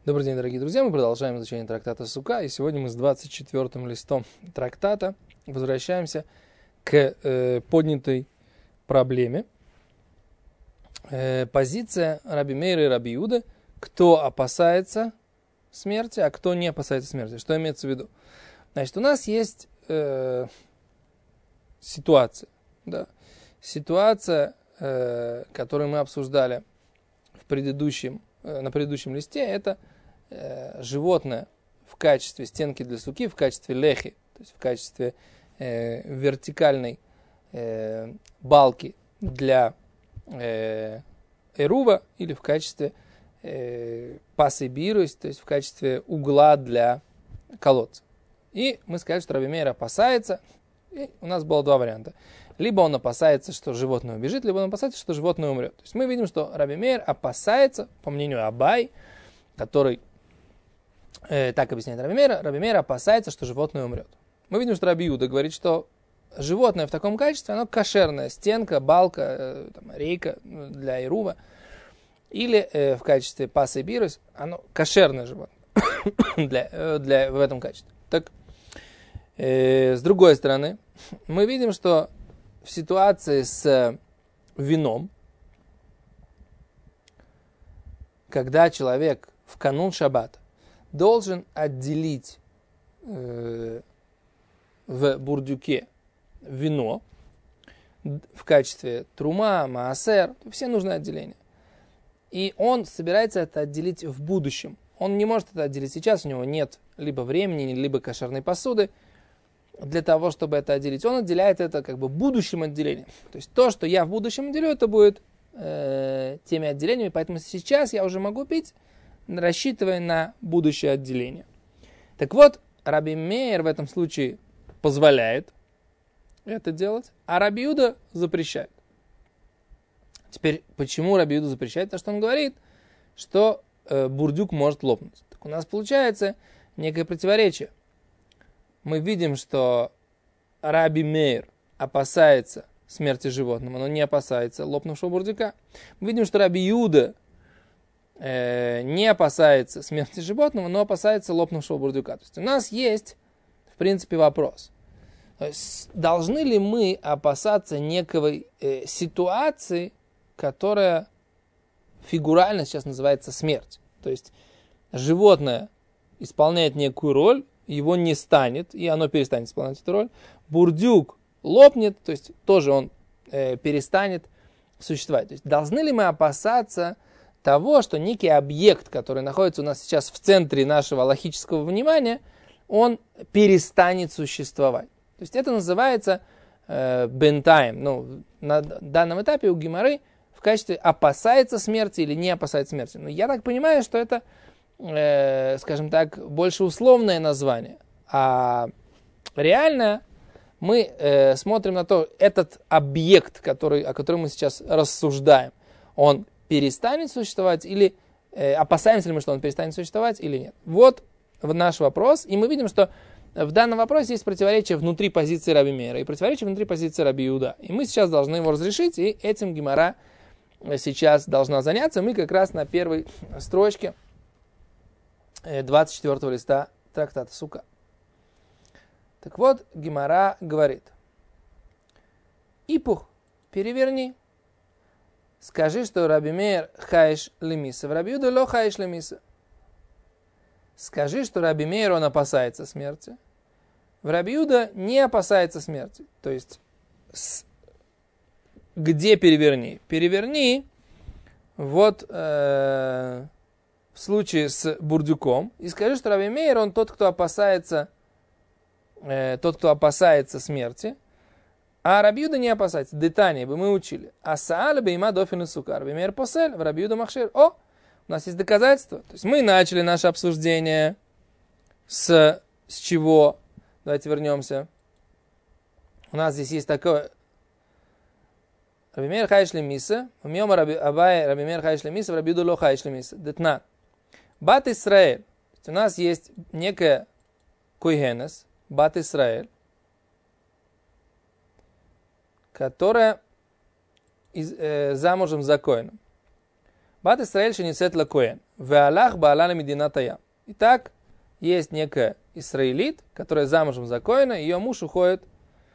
Добрый день, дорогие друзья. Мы продолжаем изучение трактата Сука. И сегодня мы с 24-м листом трактата возвращаемся к поднятой проблеме. Позиция Раби Мейра и Раби Иуды. Кто опасается смерти, а кто не опасается смерти. Что имеется в виду? Значит, у нас есть ситуация, которую мы обсуждали на предыдущем листе, это животное в качестве стенки для суки, в качестве лехи, то есть в качестве вертикальной балки для эрува или в качестве пасы бирус, то есть в качестве угла для колодца. И мы сказали, что Раби Мейр опасается, и у нас было два варианта. Либо он опасается, что животное убежит, либо он опасается, что животное умрет. То есть мы видим, что Раби Мейр опасается, по мнению Абай, который так объясняет Раби Мейр опасается, что животное умрет. Мы видим, что Раби Иуда говорит, что животное в таком качестве, оно кошерное, стенка, балка, рейка для эрува, или в качестве пасы и бирус, оно кошерное животное в этом качестве. Так, с другой стороны, мы видим, что в ситуации с вином, когда человек в канун шаббата должен отделить в бурдюке вино в качестве трума, маасер, все нужны отделения. И он собирается это отделить в будущем. Он не может это отделить сейчас, у него нет либо времени, либо кошерной посуды для того, чтобы это отделить. Он отделяет это как бы будущим отделением. То есть то, что я в будущем отделю, это будет теми отделениями, поэтому сейчас я уже могу пить, рассчитывая на будущее отделение. Так вот, Раби Мейр в этом случае позволяет это делать, а Раби Иуда запрещает. Теперь, почему Раби Иуда запрещает? Потому что он говорит, что бурдюк может лопнуть. Так у нас получается некое противоречие. Мы видим, что Раби Мейр опасается смерти животного, но не опасается лопнувшего бурдюка. Мы видим, что Раби Иуда не опасается смерти животного, но опасается лопнувшего бурдюка. То есть у нас есть, в принципе, вопрос. Должны ли мы опасаться некой ситуации, которая фигурально сейчас называется смерть? То есть животное исполняет некую роль, его не станет, и оно перестанет исполнять эту роль. Бурдюк лопнет, то есть тоже он перестанет существовать. То есть должны ли мы опасаться того, что некий объект, который находится у нас сейчас в центре нашего логического внимания, он перестанет существовать. То есть это называется бентайм. На данном этапе у Гемары в качестве опасается смерти или не опасается смерти. Но я так понимаю, что это, скажем так, больше условное название. А реально мы смотрим на то, этот объект, о котором мы сейчас рассуждаем, он перестанет существовать или опасаемся ли мы, что он перестанет существовать или нет. Вот наш вопрос. И мы видим, что в данном вопросе есть противоречие внутри позиции Раби Мейра и противоречие внутри позиции Раби Иуда. И мы сейчас должны его разрешить, и этим Гемара сейчас должна заняться. Мы как раз на первой строчке 24-го листа трактата Сука. Так вот, Гемара говорит: Ипух, переверни. Скажи, что Раби Мейр хаиш лемиса, в Раби Иуда ло хаиш лемиса. Скажи, что Раби Мейр, он опасается смерти. В Раби Иуда не опасается смерти. То есть, где переверни? Переверни вот в случае с бурдюком. И скажи, что Раби Мейр, он тот, кто опасается смерти. А Раби Иуда не опасается. Детание бы мы учили. Асааль бейма дофин сука. Раби Мейр посель, в Раби Иуда махшир. У нас есть доказательства. То есть мы начали наше обсуждение с чего? Давайте вернемся. У нас здесь есть такое. Раби Мейр хаиш лемиса. Умьем Абай Раби Мейр хаиш лемиса, в Раби Иуда ло хаиш лемиса. Детна. Бат Исраэль. У нас есть некая койгенес, Бат Исраэль, которая замужем за коэном. Бат Исраэль шенисет ла коэн. Веалах баалана мединатая. Итак, есть некая исраилит, которая замужем за коэна, ее муж уходит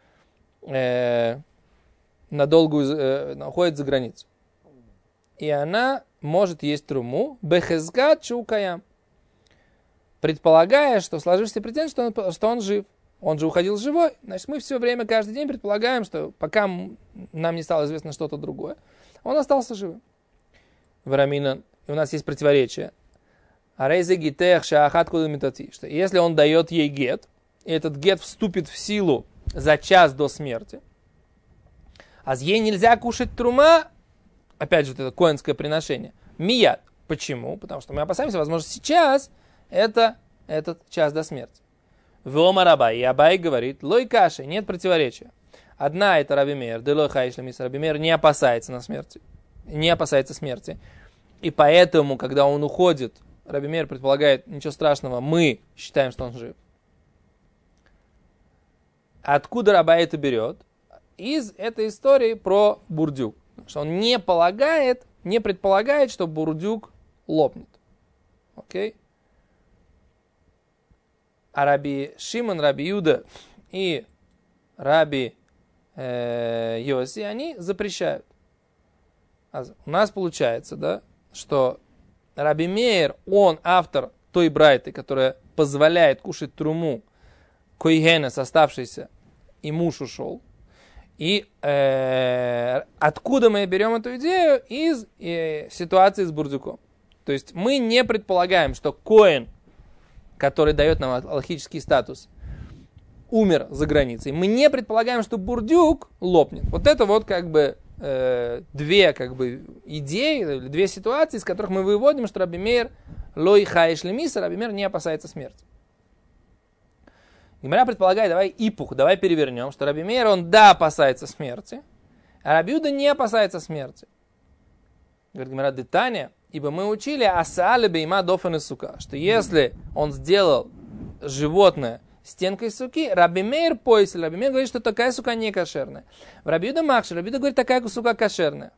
уходит за границу. И она может есть труму бехезгат чукаям, предполагая, что сложившийся прецедент, что он жив. Он же уходил живой. Значит, мы все время, каждый день предполагаем, что пока нам не стало известно что-то другое, он остался живым. Варамина, у нас есть противоречие. Арейзе гитех шаахат кудумитати, что если он дает ей гет, и этот гет вступит в силу за час до смерти, а ей нельзя кушать трума, опять же, это коэнское приношение, мияд. Почему? Потому что мы опасаемся, возможно, сейчас это этот час до смерти. Веомар Абай, и Абай говорит, лой каши, нет противоречия. Одна это Раби Меир, делой хайшлемис, Раби Меир не опасается смерти. И поэтому, когда он уходит, Раби Меир предполагает, ничего страшного, мы считаем, что он жив. Откуда Рабай это берет? Из этой истории про бурдюк. Что он не предполагает, что бурдюк лопнет. Окей? А Раби Шимон, Раби Юда и Раби Йоси, они запрещают. У нас получается, да, что Раби Меир, он автор той брайты, которая позволяет кушать труму коигенес, оставшийся, и муж ушел. И откуда мы берем эту идею? Из ситуации с бурдюком. То есть мы не предполагаем, что коэн, который дает нам алахический статус, умер за границей. Мы не предполагаем, что бурдюк лопнет. Вот это вот как бы две как бы идеи, две ситуации, из которых мы выводим, что Раби Меир лой хаиш лемиса, Раби Меир не опасается смерти. Гемара предполагает, давай перевернем, что Раби Меир, он да опасается смерти, а Раби Юда не опасается смерти. Говорит Гемара, детание, ибо мы учили асаале бейма дофен и сука, что если он сделал животное стенкой суки, Раби Меир поясил, Раби Меир говорит, что такая сука не кошерная. В Раби Юда махши, Раби Юда говорит, такая сука кошерная.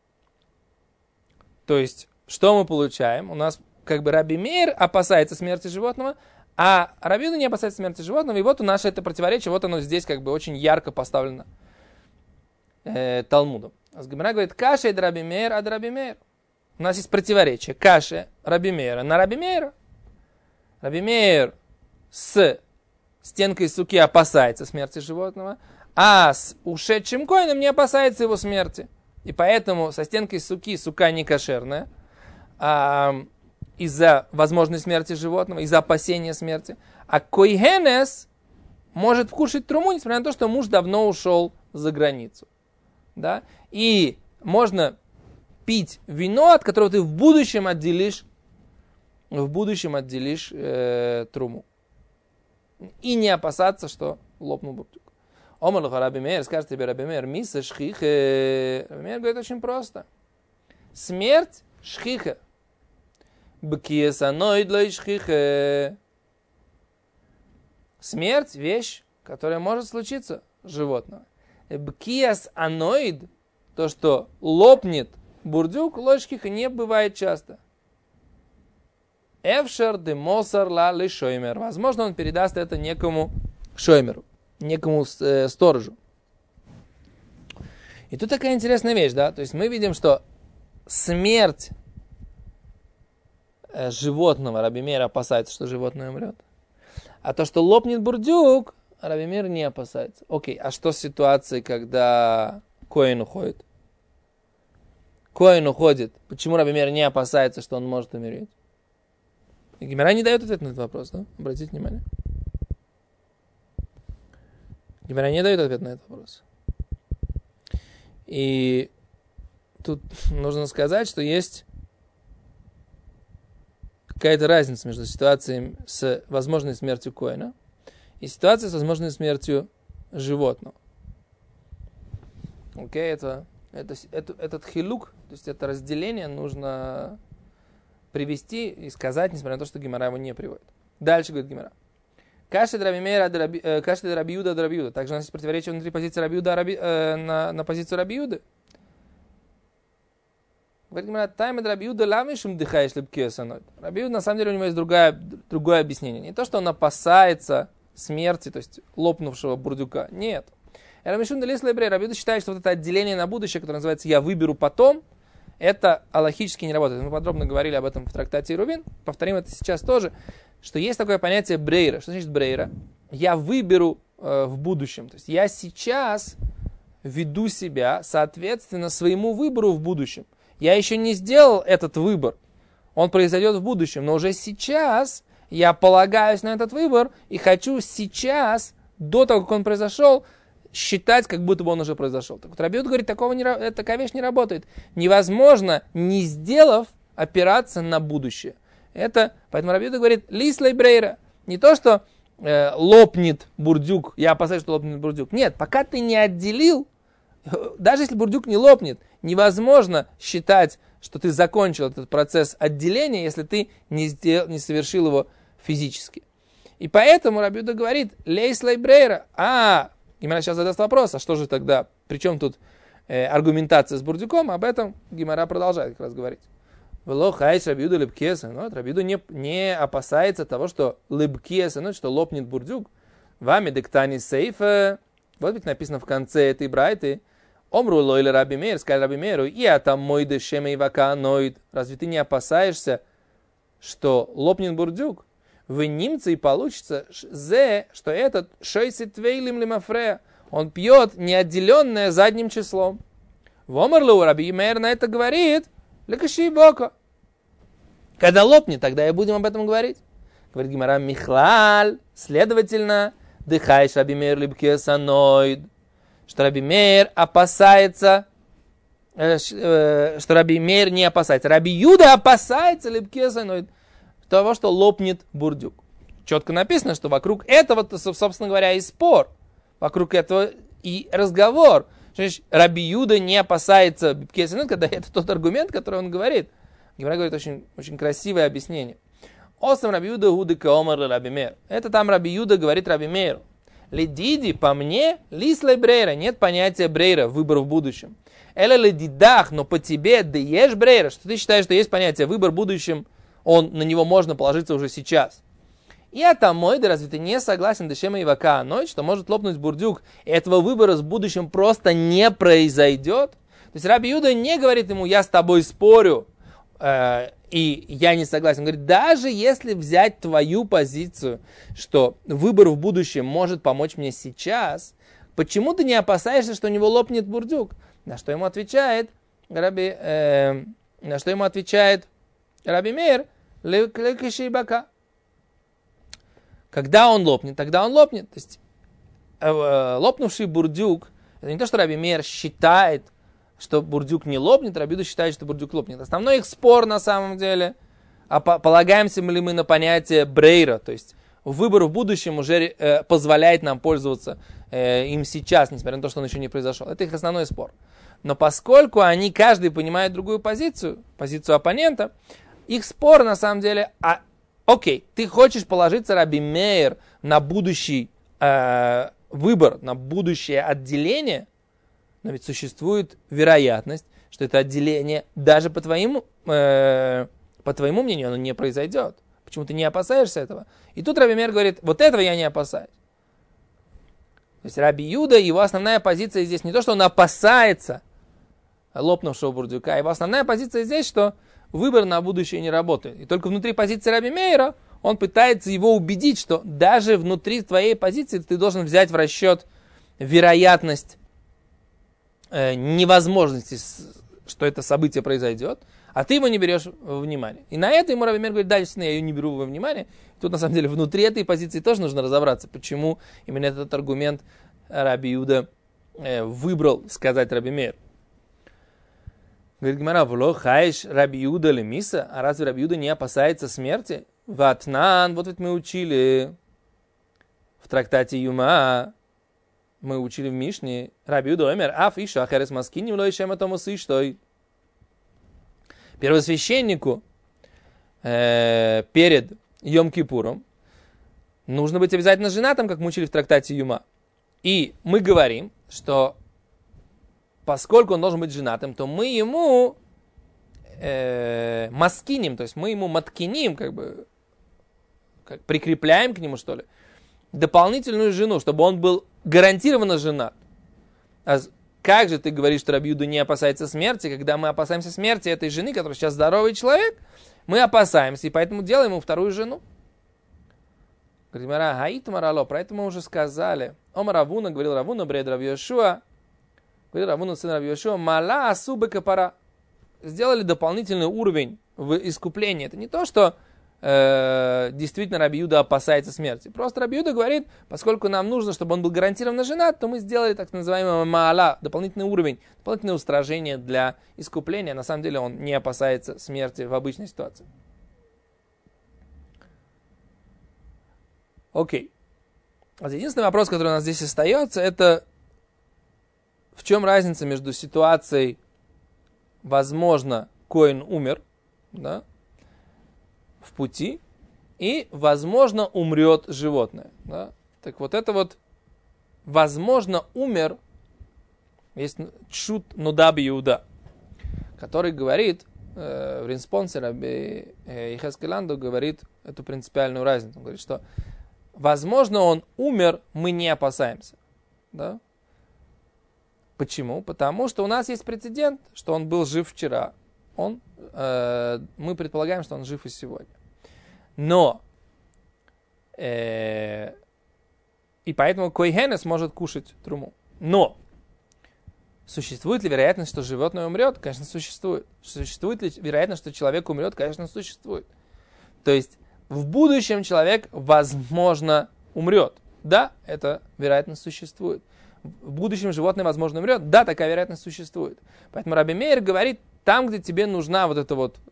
То есть, что мы получаем? У нас как бы Раби Меир опасается смерти животного, а Раби Юда не опасается смерти животного, и вот у нас это противоречие, вот оно здесь как бы очень ярко поставлено Талмудом. Гемара говорит, каша и Раби Меир, а Раби Меир. У нас есть противоречие. Каша Раби Меира на Раби Меира. Раби Меир с стенкой суки опасается смерти животного, а с ушедшим коином не опасается его смерти. И поэтому со стенкой суки сука не кошерная, из-за возможной смерти животного, из-за опасения смерти. А коигенес может вкушать труму, несмотря на то, что муж давно ушел за границу. Да? И можно пить вино, от которого ты в будущем отделишь труму. И не опасаться, что лопнул бурдюк. Омар Раби Меир, скажет тебе Раби Меир, миса шхихе. Раби Меир говорит очень просто. Смерть шхихе. Бкиес аноид лой шхихе. Смерть – вещь, которая может случиться животного. Бкиес аноид, то, что лопнет бурдюк, лой шхихе, не бывает часто. Эвшер де мосар ла ли шоймер. Возможно, он передаст это некому шоймеру, некому сторожу. И тут такая интересная вещь, да? То есть мы видим, что смерть животного Раби Меир опасается, что животное умрет. А то, что лопнет бурдюк, Раби Меир не опасается. Окей, а что с ситуацией, когда коэн уходит? Коэн уходит. Почему Раби Меир не опасается, что он может умереть? И Гемара не дает ответ на этот вопрос, да? Обратите внимание. Гемара не дает ответ на этот вопрос. И тут нужно сказать, что есть какая-то разница между ситуацией с возможной смертью коэна и ситуацией с возможной смертью животного. Окей, этот хилук, то есть это разделение нужно привести и сказать, несмотря на то, что Гемара его не приводит. Дальше говорит Гемара. Каши Раби Меир, каши Раби Юда, Раби Юда. Также у нас есть противоречие внутри позиции Раби Юда на позицию Раби Юды. Говорит Гемара, таймед Раби Юда ламишем дыхаешь лепкесанот. Раби Юда, на самом деле, у него есть другое объяснение. Не то, что он опасается смерти, то есть лопнувшего бурдюка. Нет. Раби Юда считает, что вот это отделение на будущее, которое называется «я выберу потом», это алахически не работает. Мы подробно говорили об этом в трактате Ирувин. Повторим это сейчас тоже, что есть такое понятие брейра. Что значит брейра? Я выберу в будущем. То есть я сейчас веду себя соответственно своему выбору в будущем. Я еще не сделал этот выбор. Он произойдет в будущем. Но уже сейчас я полагаюсь на этот выбор и хочу сейчас, до того, как он произошел, считать, как будто бы он уже произошел. Так вот, Раби Юда говорит, такая вещь не работает. Невозможно, не сделав, опираться на будущее. Поэтому Раби Юда говорит, лислей брейра. Не то, что лопнет бурдюк, я опасаюсь, что лопнет бурдюк. Нет, пока ты не отделил, даже если бурдюк не лопнет, невозможно считать, что ты закончил этот процесс отделения, если ты не совершил его физически. И поэтому Раби Юда говорит, лислей брейра. Гемара сейчас задаст вопрос, а что же тогда, при чем тут аргументация с бурдюком? Об этом Гемара продолжает как раз говорить. Раби Юда лепкеса. Раби Юда не опасается того, что лепкеса, что лопнет бурдюк. Вами дектани сейфа. Вот ведь написано в конце этой брайты. Омру лойле Раби Мейр, сказал Раби Мейру, и там мой дешеме и вака ноид. Разве ты не опасаешься, что лопнет бурдюк? Вы немцы и получится, что этот шойсит твейлим лимафрея, он пьет неотделенное задним числом. В Омарлу Раби Мейр на это говорит, лекаши бока. Когда лопнет, тогда и будем об этом говорить. Говорит Гемара, михлаль, следовательно, дыхаешь Раби Мейр липкесаноид, что Раби Мейр опасается, что Раби Мейр не опасается. Раби Юда опасается липкесаноид, того, что лопнет бурдюк. Четко написано, что вокруг этого, собственно говоря, и спор. Вокруг этого и разговор. Значит, Раби Юда не опасается бипкесанот, когда это тот аргумент, который он говорит. Гемара говорит очень, очень красивое объяснение. Осам Раби Юда гудыка омар Раби Мейр. Это там Раби Юда говорит Раби Мейру. Ледиди, по мне, лислей брейра. Нет понятия брейра, выбор в будущем. Эля ледидах, но по тебе даешь брейра. Что ты считаешь, что есть понятие выбор в будущем, на него можно положиться уже сейчас. И там мой, да разве ты не согласен, дешема и вака ночь, что может лопнуть бурдюк, и этого выбора с будущим просто не произойдет? То есть Раби Юда не говорит ему, я с тобой спорю, и я не согласен. Он говорит, даже если взять твою позицию, что выбор в будущем может помочь мне сейчас, почему ты не опасаешься, что у него лопнет бурдюк? На что ему отвечает Раби Мейр, когда он лопнет, тогда он лопнет. То есть лопнувший бурдюк, это не то, что Раби Мейр считает, что бурдюк не лопнет, Раби Юда считает, что бурдюк лопнет. Основной их спор на самом деле, полагаемся ли мы на понятие брейра, то есть выбор в будущем уже позволяет нам пользоваться им сейчас, несмотря на то, что он еще не произошел. Это их основной спор. Но поскольку они каждый понимает другую позицию оппонента, их спор на самом деле, окей, ты хочешь положиться, Раби Мейр, на будущий выбор, на будущее отделение, но ведь существует вероятность, что это отделение даже по твоему мнению, оно не произойдет. Почему ты не опасаешься этого? И тут Раби Мейр говорит, вот этого я не опасаюсь. То есть Раби Юда, его основная позиция здесь не то, что он опасается лопнувшего бурдюка, его основная позиция здесь, что выбор на будущее не работает. И только внутри позиции Раби Мейра он пытается его убедить, что даже внутри твоей позиции ты должен взять в расчет вероятность невозможности, что это событие произойдет, а ты его не берешь во внимание. И на это ему Раби Мейр говорит, да, действительно, я ее не беру во внимание. Тут на самом деле внутри этой позиции тоже нужно разобраться, почему именно этот аргумент Раби Юда выбрал сказать Раби Мейр. Говорит Гемара, вло хаиш Раби Юда лемиса, а разве Раби Юда не опасается смерти? Ватнан, вот ведь мы учили в трактате Юма, мы учили в Мишне, Раби Юда омер, аф иша ахерес маскини вло ишем атомус иштой. Первосвященнику перед Йом-Кипуром нужно быть обязательно женатым, как мы учили в трактате Юма. И мы говорим, что поскольку он должен быть женатым, то мы ему маскиним, то есть мы ему маткиним, как прикрепляем к нему, что ли, дополнительную жену, чтобы он был гарантированно женат. А как же ты говоришь, что Раби Юда не опасается смерти, когда мы опасаемся смерти этой жены, которая сейчас здоровый человек, мы опасаемся, и поэтому делаем ему вторую жену. Говорит Мара, Гаит Марало, про это мы уже сказали. Омар Равуна, говорил Равуна, бред Рав Йошуа, говорил Равуна, сын Рав Йошуа, мала асубы капара. Сделали дополнительный уровень в искуплении. Это не то, что действительно Раби Юда опасается смерти. Просто Раби Юда говорит, поскольку нам нужно, чтобы он был гарантированно женат, то мы сделали так называемый маала, дополнительный уровень, дополнительное устражение для искупления. На самом деле он не опасается смерти в обычной ситуации. Окей. Единственный вопрос, который у нас здесь остается, это в чем разница между ситуацией, возможно, коэн умер, да, в пути, и, возможно, умрет животное. Да? Так вот это вот, возможно, умер, есть Чут Нудаби Иуда, который говорит, в респонсе Раби Йехескель говорит эту принципиальную разницу. Он говорит, что, возможно, он умер, мы не опасаемся. Да? Почему? Потому что у нас есть прецедент, что он был жив вчера. Мы предполагаем, что он жив и сегодня. Но, и поэтому койхенес может кушать труму. Но, существует ли вероятность, что животное умрет? Конечно, существует. Существует ли вероятность, что человек умрет? Конечно, существует. То есть, в будущем человек, возможно, умрет. Да, эта вероятность существует. В будущем животное, возможно, умрет. Да, такая вероятность существует. Поэтому Раби Меир говорит, там, где тебе нужна вот эта вот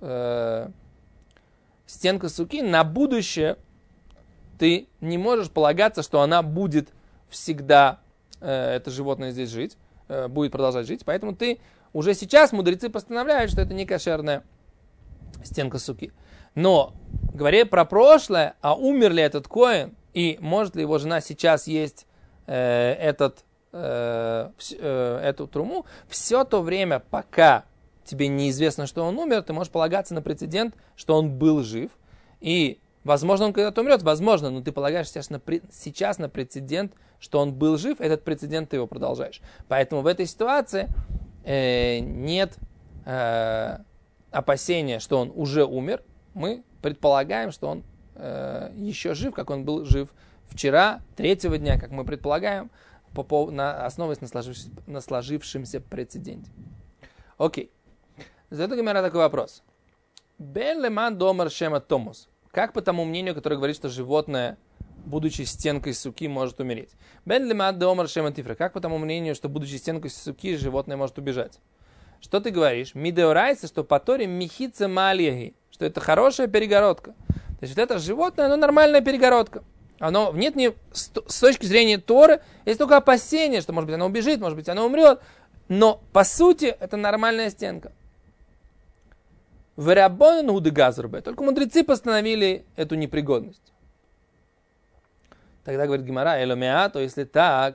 стенка суки, на будущее ты не можешь полагаться, что она будет всегда, это животное здесь жить, будет продолжать жить. Поэтому ты уже сейчас, мудрецы постановляют, что это не кошерная стенка суки. Но, говоря про прошлое, а умер ли этот коэн, и может ли его жена сейчас есть эту труму, все то время, пока тебе неизвестно, что он умер, ты можешь полагаться на прецедент, что он был жив. И, возможно, он когда-то умрет, возможно, но ты полагаешься сейчас на прецедент, что он был жив, этот прецедент ты его продолжаешь. Поэтому в этой ситуации нет опасения, что он уже умер. Мы предполагаем, что он еще жив, как он был жив вчера, третьего дня, как мы предполагаем, основываясь на сложившемся прецеденте. Окей. Задает Гемара такой вопрос. Бен леман домар шема томус. Как по тому мнению, которое говорит, что животное, будучи стенкой суки, может умереть? Бен леман домар шема тифра. Как по тому мнению, что будучи стенкой суки, животное может убежать? Что ты говоришь? Мидеорайса, что по Торе михица мальяги, что это хорошая перегородка. То есть вот это животное, оно нормальная перегородка. Оно нет с точки зрения Торы, есть только опасение, что может быть оно убежит, может быть оно умрет. Но по сути это нормальная стенка. Только мудрецы постановили эту непригодность. Тогда говорит Гемара, эломеа, то если так,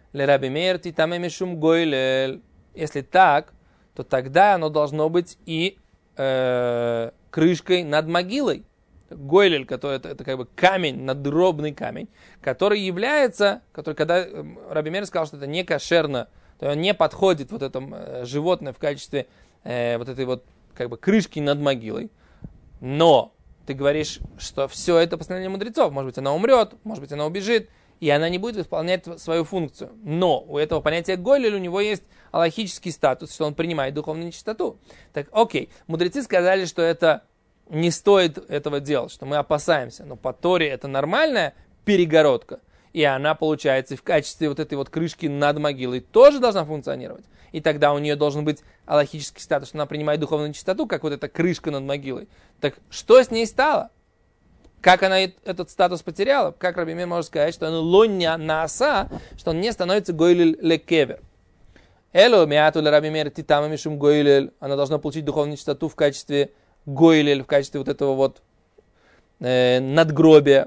если так, то тогда оно должно быть и крышкой над могилой. Гойлель, который это как бы камень, надгробный камень, который является, когда Раби Меир сказал, что это не кошерно, то он не подходит вот это животное в качестве вот этой вот как бы крышки над могилой. Но ты говоришь, что все это постановление мудрецов. Может быть, она умрет, может быть, она убежит, и она не будет выполнять свою функцию. Но у этого понятия гойлель у него есть алахический статус, что он принимает духовную нечистоту. Так, окей, мудрецы сказали, что это не стоит этого делать, что мы опасаемся. Но по Торе это нормальная перегородка. И она, получается, в качестве вот этой вот крышки над могилой тоже должна функционировать. И тогда у нее должен быть алахический статус, что она принимает духовную нечистоту, как вот эта крышка над могилой. Так что с ней стало? Как она этот статус потеряла? Как Раби Меир может сказать, что она лоння нааса, что он не становится гойлель лекевер? Эло миату ле Раби Меир титама мишум гойлель. Она должна получить духовную нечистоту в качестве гойлель, в качестве вот этого вот надгробия.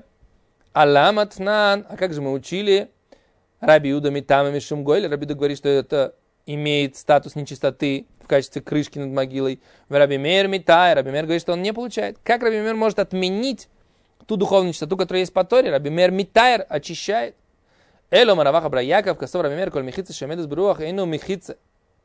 Аламатнан, а как же мы учили? Раби Юда митама мишум гойлель. Раби Юда говорит, что это имеет статус нечистоты в качестве крышки над могилой. Раби Меир митай. Раби Меир говорит, что он не получает. Как Раби Меир может отменить ту духовную чистоту, которая есть по Торе? Раби Меир митайр очищает. Эло мараваха браяков, косов Раби Меир, коль михица шемедус бруах, эйну михица.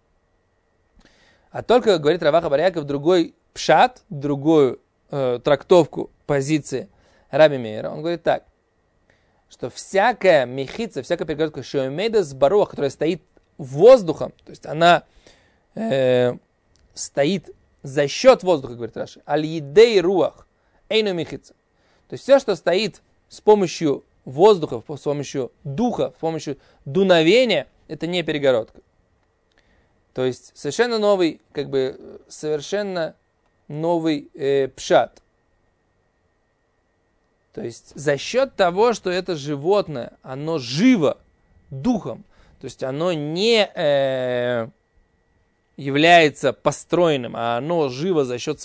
А только, говорит Раваха Барьяков, другой пшат, другую трактовку позиции Раби Меира. Он говорит так, что всякая мехица, всякая перегородка шемедус баруах, которая стоит воздухом, то есть она стоит за счет воздуха, говорит Раши, аль-едей руах, эйну мехица. То есть все, что стоит с помощью воздуха, с помощью духа, с помощью дуновения, это не перегородка. То есть совершенно новый, совершенно новый пшат. То есть за счет того, что это животное, оно живо духом, то есть оно не является построенным, а оно живо за счет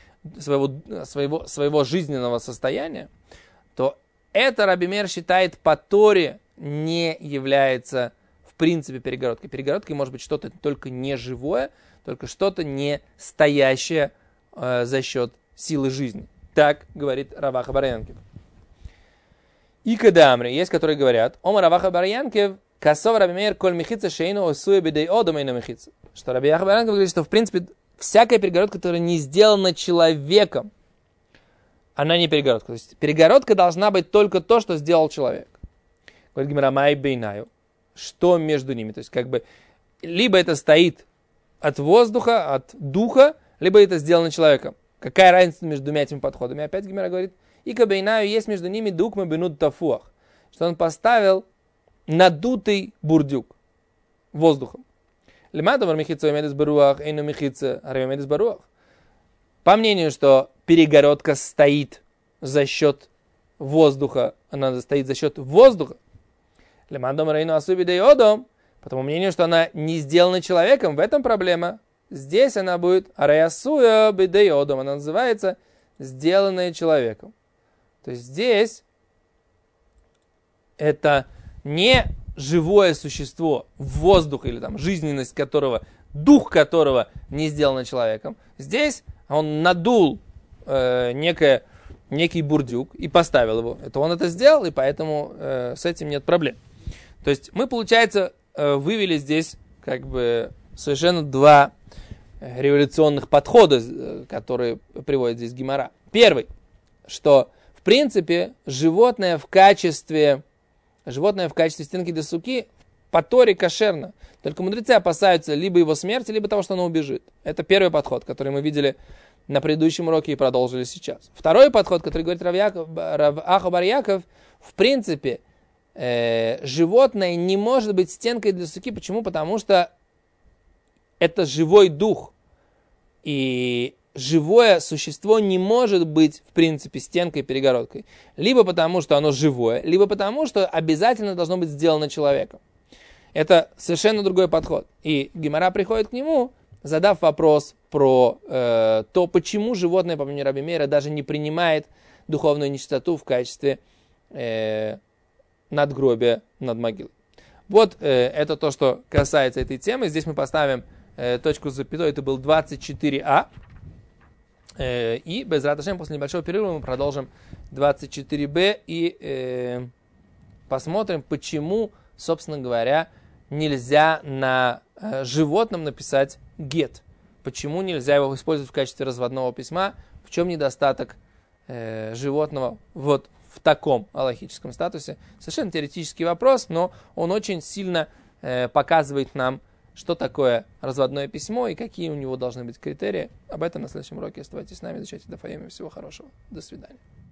своего жизненного состояния, то это Раби Меир считает по Торе не является в принципе перегородкой. Перегородкой может быть что-то только не живое, только что-то не стоящее за счет силы жизни. Так говорит Раваха Барьянкев. И кадамри, есть, которые говорят, Ома Раваха Барьянкев, касов Раби Меир, коль михица шейну осуя бедей одом и на михица. Что Раби Барьянкев говорит, что в принципе всякая перегородка, которая не сделана человеком, она не перегородка. То есть перегородка должна быть только то, что сделал человек. Говорит Гемара май бейнаю. Что между ними? То есть либо это стоит от воздуха, от духа, либо это сделано человеком. Какая разница между двумя этими подходами? Опять Гемара говорит, и кабейнаю есть между ними дукма бенут тафуах. Что он поставил надутый бурдюк воздухом. Лиматомар михица умедес баруах, эйну михица аревемедес баруах. По мнению, что перегородка стоит за счет воздуха, она стоит за счет воздуха. Лиматомар эйну асубидей одом. По тому мнению, что она не сделана человеком, в этом проблема. Здесь она будет ареясуя бидей одом. Она называется сделанная человеком. То есть здесь это не живое существо, воздух или там жизненность которого, дух которого не сделан человеком. Здесь он надул некий бурдюк и поставил его. Это он это сделал, и поэтому с этим нет проблем. То есть мы, получается, вывели здесь совершенно два революционных подхода, которые приводит здесь Гемара. Первый, что в принципе животное в качестве стенки для суки по Торе кошерно. Только мудрецы опасаются либо его смерти, либо того, что оно убежит. Это первый подход, который мы видели на предыдущем уроке и продолжили сейчас. Второй подход, который говорит Рав Аха Бар-Яков, в принципе, животное не может быть стенкой для суки. Почему? Потому что это живой дух. И живое существо не может быть, в принципе, стенкой, перегородкой. Либо потому, что оно живое, либо потому, что обязательно должно быть сделано человеком. Это совершенно другой подход. И Гемара приходит к нему, задав вопрос про то, почему животное, по мнению Раби Меира, даже не принимает духовную нечистоту в качестве надгробия над могилой. Вот это то, что касается этой темы. Здесь мы поставим точку с запятой. Это был 24а. И без раташем после небольшого перерыва мы продолжим 24б и посмотрим, почему, собственно говоря, нельзя на животном написать гет. Почему нельзя его использовать в качестве разводного письма, в чем недостаток животного вот в таком алахическом статусе. Совершенно теоретический вопрос, но он очень сильно показывает нам, что такое разводное письмо и какие у него должны быть критерии. Об этом на следующем уроке. Оставайтесь с нами, изучайте Даф Йоми. Всего хорошего. До свидания.